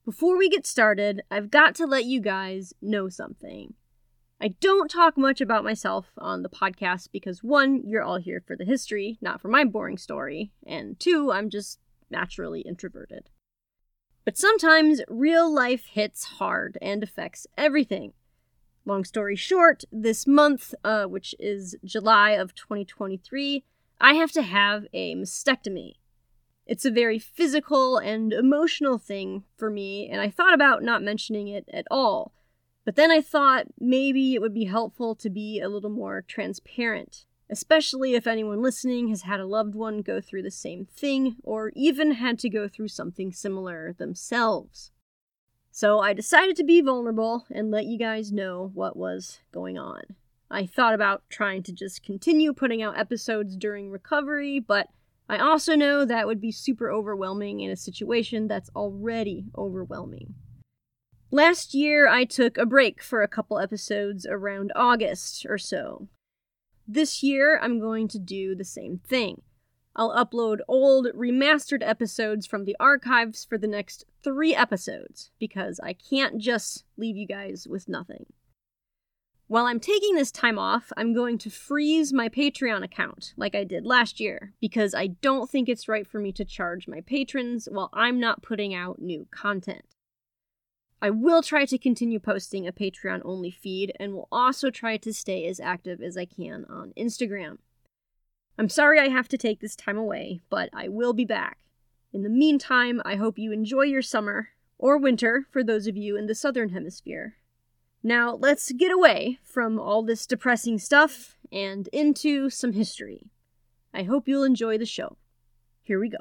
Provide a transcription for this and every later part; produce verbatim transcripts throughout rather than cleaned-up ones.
Before we get started, I've got to let you guys know something. I don't talk much about myself on the podcast because one, you're all here for the history, not for my boring story, and two, I'm just naturally introverted. But sometimes real life hits hard and affects everything. Long story short, this month, uh, which is July of twenty twenty-three, I have to have a mastectomy. It's a very physical and emotional thing for me, and I thought about not mentioning it at all. But then I thought maybe it would be helpful to be a little more transparent, especially if anyone listening has had a loved one go through the same thing, or even had to go through something similar themselves. So I decided to be vulnerable and let you guys know what was going on. I thought about trying to just continue putting out episodes during recovery, but I also know that would be super overwhelming in a situation that's already overwhelming. Last year, I took a break for a couple episodes around August or so. This year, I'm going to do the same thing. I'll upload old, remastered episodes from the archives for the next three episodes, because I can't just leave you guys with nothing. While I'm taking this time off, I'm going to freeze my Patreon account, like I did last year, because I don't think it's right for me to charge my patrons while I'm not putting out new content. I will try to continue posting a Patreon-only feed, and will also try to stay as active as I can on Instagram. I'm sorry I have to take this time away, but I will be back. In the meantime, I hope you enjoy your summer, or winter for those of you in the Southern Hemisphere. Now, let's get away from all this depressing stuff and into some history. I hope you'll enjoy the show. Here we go.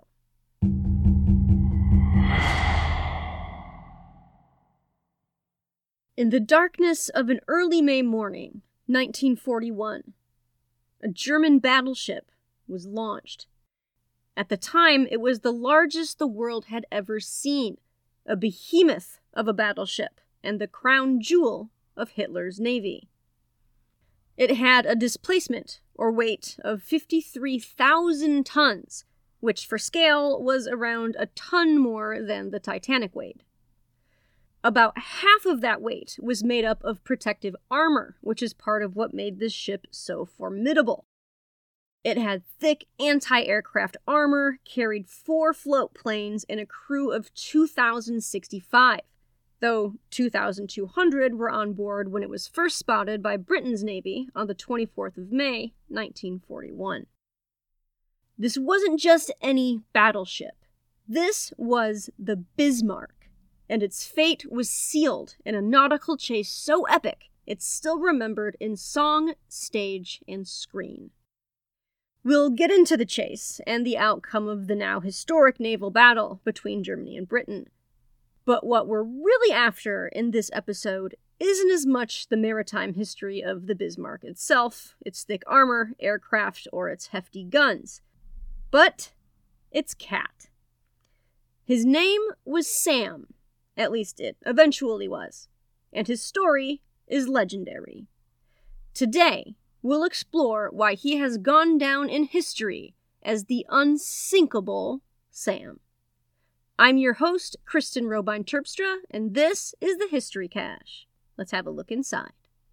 In the darkness of an early May morning, nineteen forty-one, a German battleship was launched. At the time, it was the largest the world had ever seen, a behemoth of a battleship, and the crown jewel of Hitler's navy. It had a displacement, or weight, of fifty-three thousand tons, which for scale was around a ton more than the Titanic weighed. About half of that weight was made up of protective armor, which is part of what made this ship so formidable. It had thick anti-aircraft armor, carried four float planes, and a crew of two thousand sixty-five. Though two thousand two hundred were on board when it was first spotted by Britain's Navy on the twenty-fourth of May, nineteen forty-one. This wasn't just any battleship. This was the Bismarck, and its fate was sealed in a nautical chase so epic it's still remembered in song, stage, and screen. We'll get into the chase and the outcome of the now historic naval battle between Germany and Britain. But what we're really after in this episode isn't as much the maritime history of the Bismarck itself, its thick armor, aircraft, or its hefty guns, but its cat. His name was Sam, at least it eventually was, and his story is legendary. Today, we'll explore why he has gone down in history as the unsinkable Sam. I'm your host, Kristen Robine Terpstra, and this is the History Cache. Let's have a look inside.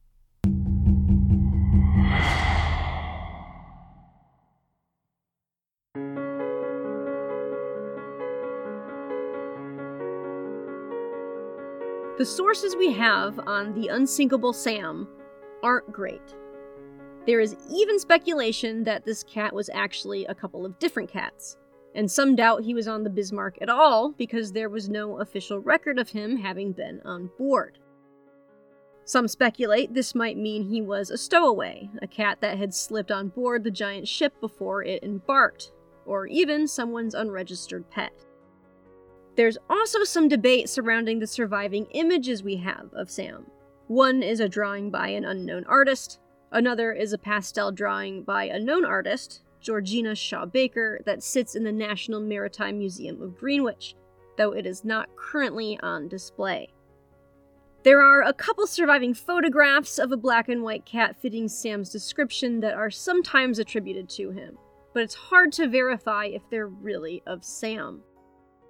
The sources we have on the unsinkable Sam aren't great. There is even speculation that this cat was actually a couple of different cats. And some doubt he was on the Bismarck at all because there was no official record of him having been on board. Some speculate this might mean he was a stowaway, a cat that had slipped on board the giant ship before it embarked, or even someone's unregistered pet. There's also some debate surrounding the surviving images we have of Sam. One is a drawing by an unknown artist, another is a pastel drawing by a known artist, Georgina Shaw Baker, that sits in the National Maritime Museum of Greenwich, though it is not currently on display. There are a couple surviving photographs of a black and white cat fitting Sam's description that are sometimes attributed to him, but it's hard to verify if they're really of Sam.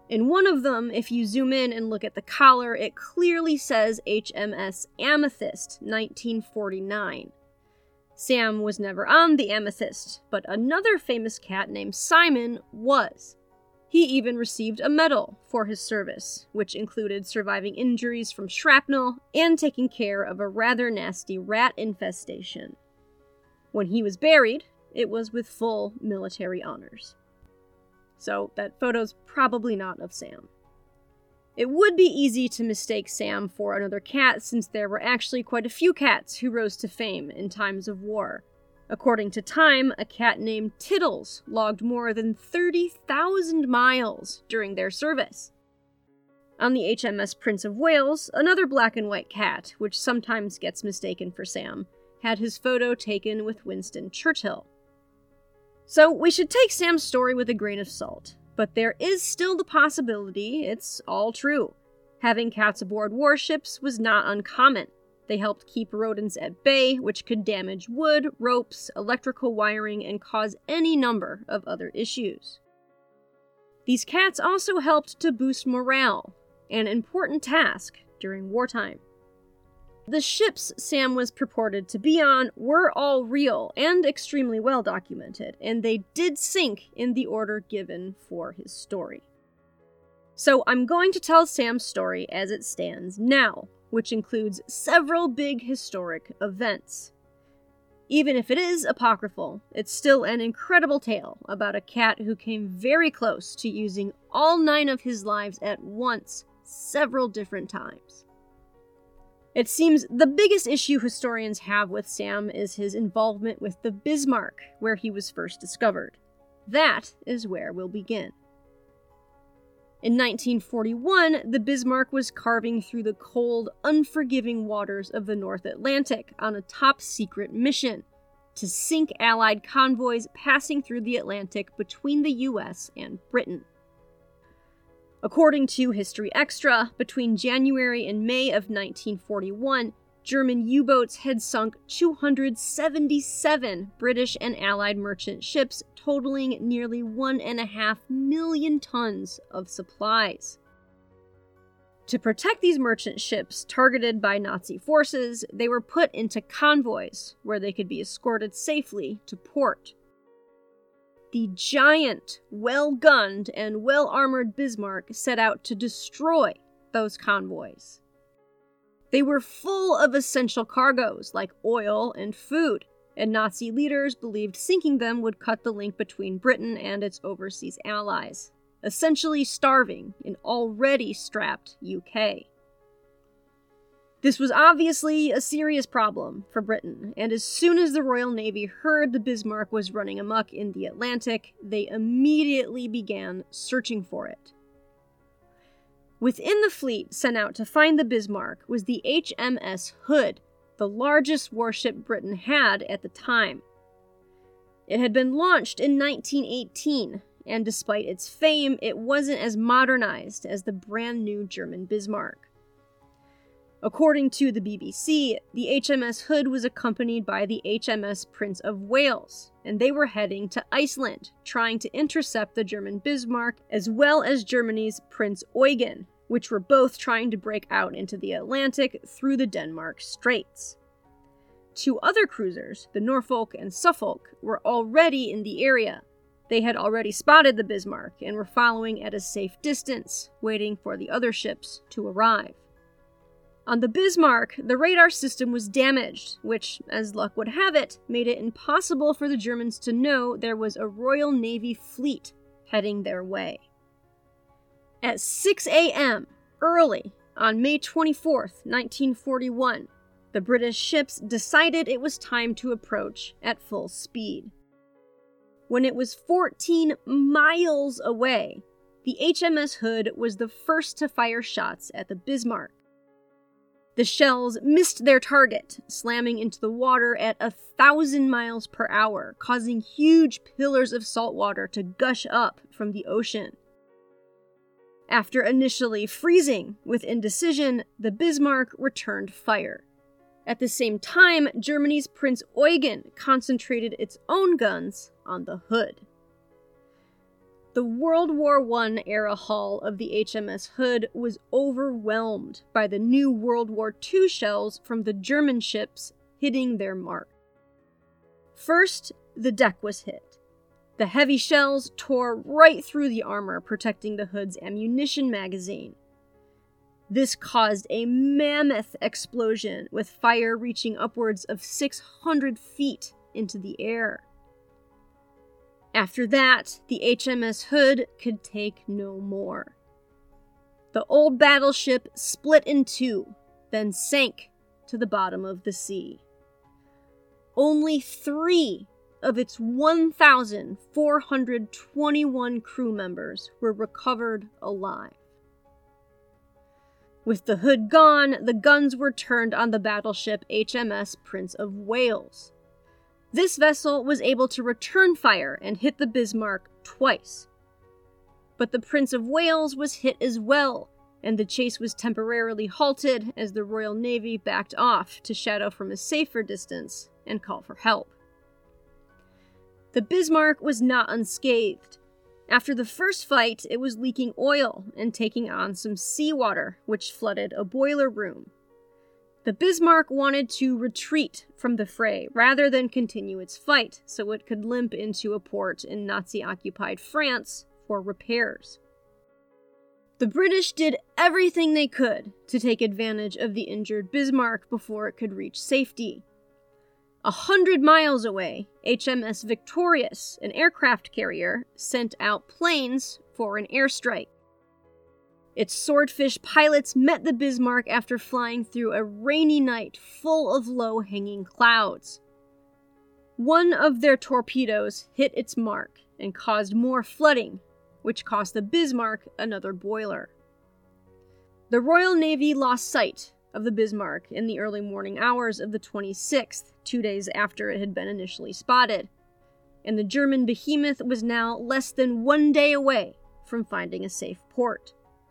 In one of them, if you zoom in and look at the collar, it clearly says H M S Amethyst, nineteen forty-nine. Sam was never on the Amethyst, but another famous cat named Simon was. He even received a medal for his service, which included surviving injuries from shrapnel and taking care of a rather nasty rat infestation. When he was buried, it was with full military honors. So that photo's probably not of Sam. It would be easy to mistake Sam for another cat, since there were actually quite a few cats who rose to fame in times of war. According to Time, a cat named Tiddles logged more than thirty thousand miles during their service. On the H M S Prince of Wales, another black and white cat, which sometimes gets mistaken for Sam, had his photo taken with Winston Churchill. So we should take Sam's story with a grain of salt, but there is still the possibility it's all true. Having cats aboard warships was not uncommon. They helped keep rodents at bay, which could damage wood, ropes, electrical wiring, and cause any number of other issues. These cats also helped to boost morale, an important task during wartime. The ships Sam was purported to be on were all real and extremely well documented, and they did sink in the order given for his story. So I'm going to tell Sam's story as it stands now, which includes several big historic events. Even if it is apocryphal, it's still an incredible tale about a cat who came very close to using all nine of his lives at once, several different times. It seems the biggest issue historians have with Sam is his involvement with the Bismarck, where he was first discovered. That is where we'll begin. In nineteen forty-one, the Bismarck was carving through the cold, unforgiving waters of the North Atlantic on a top-secret mission to sink Allied convoys passing through the Atlantic between the U S and Britain. According to History Extra, between January and May of nineteen forty-one, German U-boats had sunk two hundred seventy-seven British and Allied merchant ships, totaling nearly one and a half million tons of supplies. To protect these merchant ships targeted by Nazi forces, they were put into convoys, where they could be escorted safely to port. The giant, well-gunned, and well-armored Bismarck set out to destroy those convoys. They were full of essential cargoes like oil and food, and Nazi leaders believed sinking them would cut the link between Britain and its overseas allies, essentially starving an already strapped U K. This was obviously a serious problem for Britain, and as soon as the Royal Navy heard the Bismarck was running amok in the Atlantic, they immediately began searching for it. Within the fleet sent out to find the Bismarck was the H M S Hood, the largest warship Britain had at the time. It had been launched in nineteen eighteen, and despite its fame, it wasn't as modernized as the brand new German Bismarck. According to the B B C, the H M S Hood was accompanied by the H M S Prince of Wales, and they were heading to Iceland, trying to intercept the German Bismarck, as well as Germany's Prince Eugen, which were both trying to break out into the Atlantic through the Denmark Straits. Two other cruisers, the Norfolk and Suffolk, were already in the area. They had already spotted the Bismarck and were following at a safe distance, waiting for the other ships to arrive. On the Bismarck, the radar system was damaged, which, as luck would have it, made it impossible for the Germans to know there was a Royal Navy fleet heading their way. At six a.m., early, on May twenty-fourth, nineteen forty-one, the British ships decided it was time to approach at full speed. When it was fourteen miles away, the H M S Hood was the first to fire shots at the Bismarck. The shells missed their target, slamming into the water at a thousand miles per hour, causing huge pillars of salt water to gush up from the ocean. After initially freezing with indecision, the Bismarck returned fire. At the same time, Germany's Prince Eugen concentrated its own guns on the Hood. The World War One era hull of the H M S Hood was overwhelmed by the new World War Two shells from the German ships hitting their mark. First, the deck was hit. The heavy shells tore right through the armor, protecting the Hood's ammunition magazine. This caused a mammoth explosion, with fire reaching upwards of six hundred feet into the air. After that, the H M S Hood could take no more. The old battleship split in two, then sank to the bottom of the sea. Only three of its one thousand four hundred twenty-one crew members were recovered alive. With the Hood gone, the guns were turned on the battleship H M S Prince of Wales. This vessel was able to return fire and hit the Bismarck twice. But the Prince of Wales was hit as well, and the chase was temporarily halted as the Royal Navy backed off to shadow from a safer distance and call for help. The Bismarck was not unscathed. After the first fight, it was leaking oil and taking on some seawater, which flooded a boiler room. The Bismarck wanted to retreat from the fray rather than continue its fight, so it could limp into a port in Nazi-occupied France for repairs. The British did everything they could to take advantage of the injured Bismarck before it could reach safety. A hundred miles away, H M S Victorious, an aircraft carrier, sent out planes for an airstrike. Its swordfish pilots met the Bismarck after flying through a rainy night full of low-hanging clouds. One of their torpedoes hit its mark and caused more flooding, which cost the Bismarck another boiler. The Royal Navy lost sight of the Bismarck in the early morning hours of the twenty-sixth, two days after it had been initially spotted, and the German behemoth was now less than one day away from finding a safe port.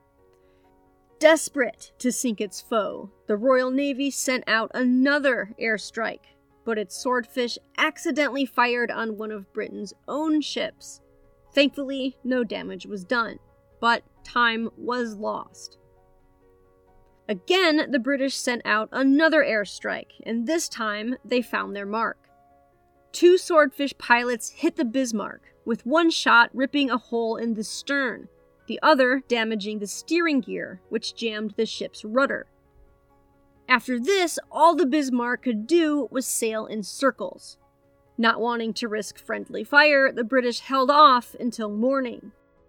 Desperate to sink its foe, the Royal Navy sent out another airstrike, but its swordfish accidentally fired on one of Britain's own ships. Thankfully, no damage was done, but time was lost. Again, the British sent out another airstrike, and this time they found their mark. Two swordfish pilots hit the Bismarck, with one shot ripping a hole in the stern, the other damaging the steering gear, which jammed the ship's rudder. After this, all the Bismarck could do was sail in circles. Not wanting to risk friendly fire, the British held off until morning.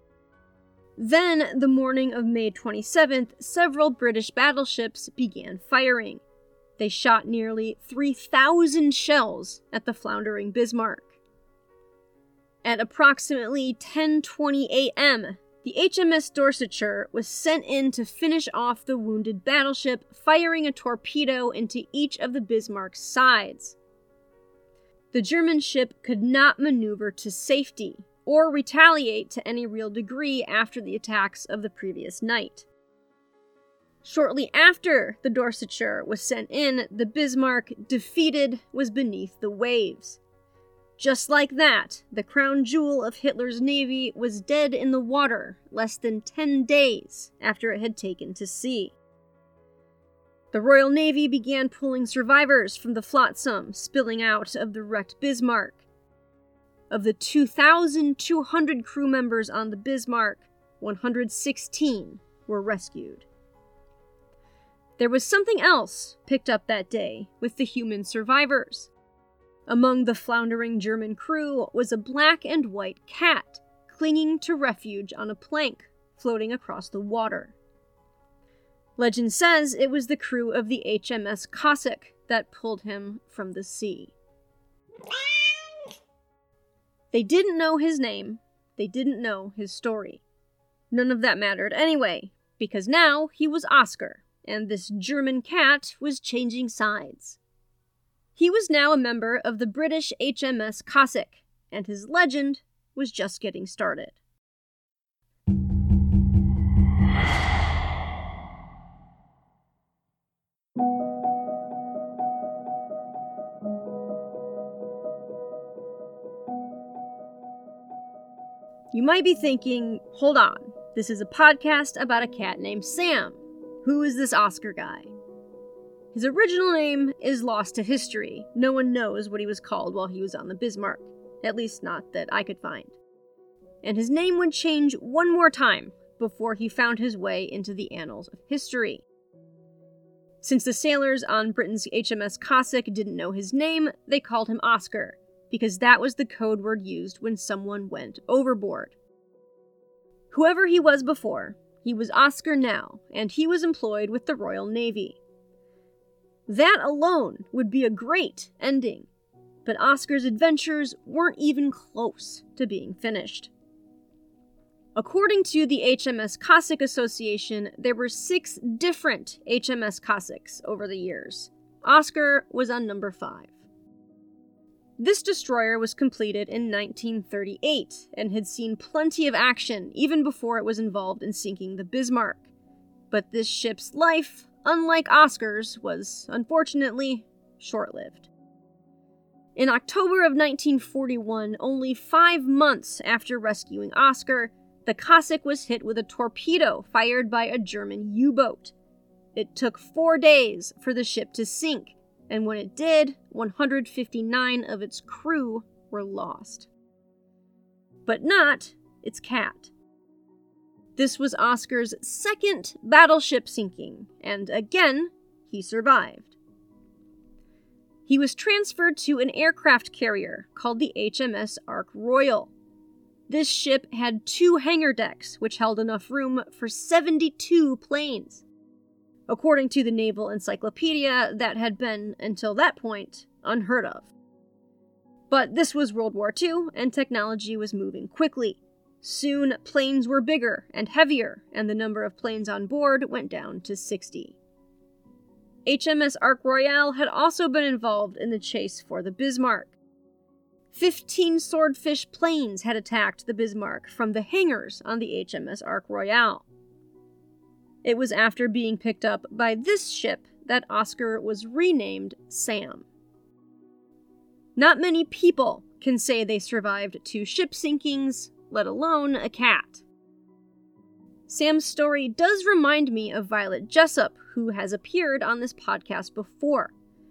Then, the morning of May twenty-seventh, several British battleships began firing. They shot nearly three thousand shells at the floundering Bismarck. At approximately ten twenty a.m., the H M S Dorsetshire was sent in to finish off the wounded battleship, firing a torpedo into each of the Bismarck's sides. The German ship could not maneuver to safety, or retaliate to any real degree after the attacks of the previous night. Shortly after the Dorsetshire was sent in, the Bismarck, defeated, was beneath the waves. Just like that, the crown jewel of Hitler's navy was dead in the water less than ten days after it had taken to sea. The Royal Navy began pulling survivors from the flotsam spilling out of the wrecked Bismarck. Of the two thousand two hundred crew members on the Bismarck, one hundred sixteen were rescued. There was something else picked up that day with the human survivors. Among the floundering German crew was a black and white cat clinging to refuge on a plank floating across the water. Legend says it was the crew of the H M S Cossack that pulled him from the sea. They didn't know his name, they didn't know his story. None of that mattered anyway, because now he was Oscar, and this German cat was changing sides. He was now a member of the British H M S Cossack, and his legend was just getting started. You might be thinking, hold on, this is a podcast about a cat named Sam. Who is this Oscar guy? His original name is lost to history. No one knows what he was called while he was on the Bismarck, at least not that I could find. And his name would change one more time before he found his way into the annals of history. Since the sailors on Britain's H M S Cossack didn't know his name, they called him Oscar, because that was the code word used when someone went overboard. Whoever he was before, he was Oscar now, and he was employed with the Royal Navy. That alone would be a great ending, but Oscar's adventures weren't even close to being finished. According to the H M S Cossack Association, there were six different H M S Cossacks over the years. Oscar was on number five. This destroyer was completed in nineteen thirty-eight and had seen plenty of action even before it was involved in sinking the Bismarck. But this ship's life, unlike Oscar's, was unfortunately short-lived. In October of nineteen forty-one, only five months after rescuing Oscar, the Cossack was hit with a torpedo fired by a German U-boat. It took four days for the ship to sink, and when it did, one hundred fifty-nine of its crew were lost. But not its cat. This was Oscar's second battleship sinking, and again, he survived. He was transferred to an aircraft carrier called the H M S Ark Royal. This ship had two hangar decks, which held enough room for seventy-two planes. According to the Naval Encyclopedia, that had been, until that point, unheard of. But this was World War Two, and technology was moving quickly. Soon, planes were bigger and heavier, and the number of planes on board went down to sixty. H M S Ark Royal had also been involved in the chase for the Bismarck. Fifteen Swordfish planes had attacked the Bismarck from the hangars on the H M S Ark Royal. It was after being picked up by this ship that Oscar was renamed Sam. Not many people can say they survived two ship sinkings, let alone a cat. Sam's story does remind me of Violet Jessup, who has appeared on this podcast before.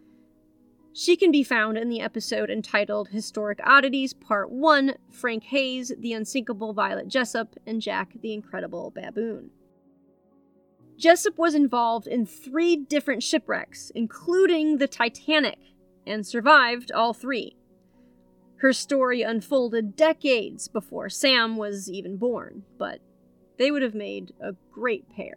She can be found in the episode entitled Historic Oddities Part one, Frank Hayes, the Unsinkable Violet Jessup, and Jack the Incredible Baboon. Jessup was involved in three different shipwrecks, including the Titanic, and survived all three. Her story unfolded decades before Sam was even born, but they would have made a great pair.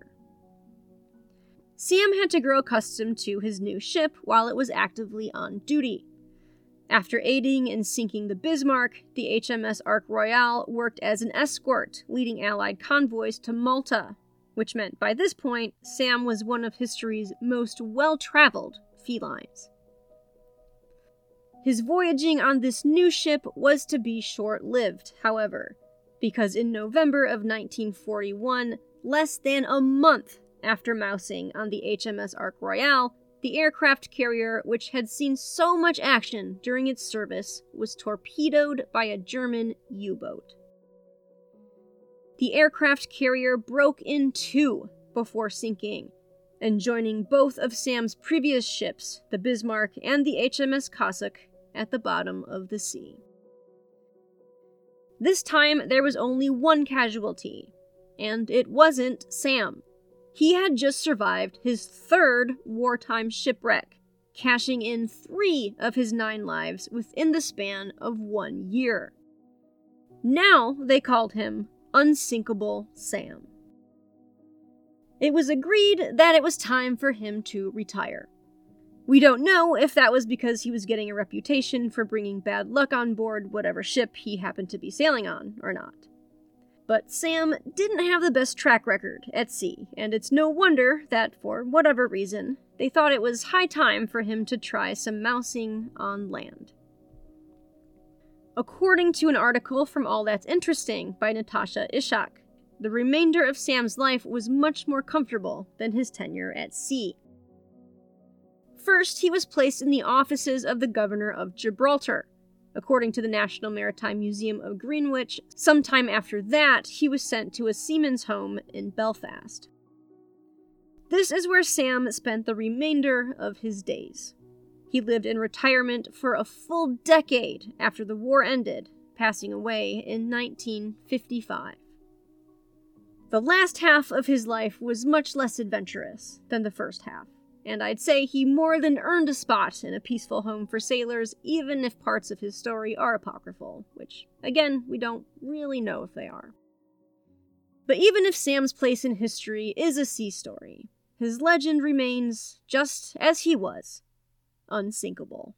Sam had to grow accustomed to his new ship while it was actively on duty. After aiding in sinking the Bismarck, the H M S Ark Royal worked as an escort, leading Allied convoys to Malta, which meant by this point, Sam was one of history's most well-traveled felines. His voyaging on this new ship was to be short-lived, however, because in November of nineteen forty-one, less than a month after mousing on the H M S Ark Royal, the aircraft carrier, which had seen so much action during its service, was torpedoed by a German U-boat. The aircraft carrier broke in two before sinking, and joining both of Sam's previous ships, the Bismarck and the H M S Cossack, at the bottom of the sea. This time, there was only one casualty, and it wasn't Sam. He had just survived his third wartime shipwreck, cashing in three of his nine lives within the span of one year. Now they called him Unsinkable Sam. It was agreed that it was time for him to retire. We don't know if that was because he was getting a reputation for bringing bad luck on board whatever ship he happened to be sailing on or not. But Sam didn't have the best track record at sea, and it's no wonder that, for whatever reason, they thought it was high time for him to try some mousing on land. According to an article from All That's Interesting by Natasha Ishak, the remainder of Sam's life was much more comfortable than his tenure at sea. First, he was placed in the offices of the governor of Gibraltar, According to the National Maritime Museum of Greenwich, sometime after that, he was sent to a seaman's home in Belfast. This is where Sam spent the remainder of his days. He lived in retirement for a full decade after the war ended, passing away in nineteen fifty-five. The last half of his life was much less adventurous than the first half, and I'd say he more than earned a spot in a peaceful home for sailors, even if parts of his story are apocryphal, which, again, we don't really know if they are. But even if Sam's place in history is a sea story, his legend remains just as he was, unsinkable.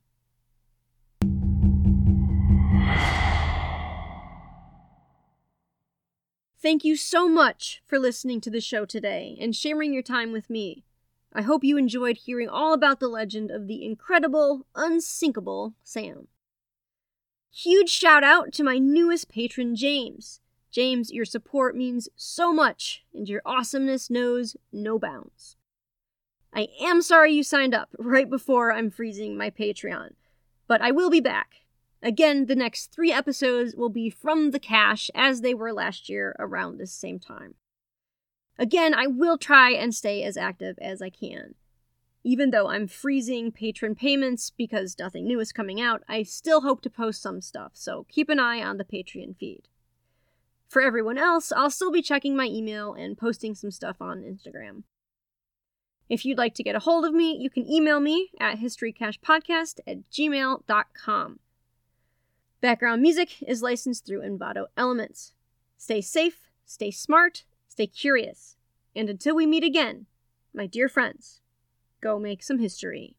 Thank you so much for listening to the show today and sharing your time with me. I hope you enjoyed hearing all about the legend of the incredible, unsinkable Sam. Huge shout out to my newest patron, James. James, your support means so much, and your awesomeness knows no bounds. I am sorry you signed up right before I'm freezing my Patreon, but I will be back. Again, the next three episodes will be from the cache as they were last year around this same time. Again, I will try and stay as active as I can. Even though I'm freezing patron payments because nothing new is coming out, I still hope to post some stuff, so keep an eye on the Patreon feed. For everyone else, I'll still be checking my email and posting some stuff on Instagram. If you'd like to get a hold of me, you can email me at historycachepodcast at gmail dot com. Background music is licensed through Envato Elements. Stay safe, stay smart, stay curious, and until we meet again, my dear friends, go make some history.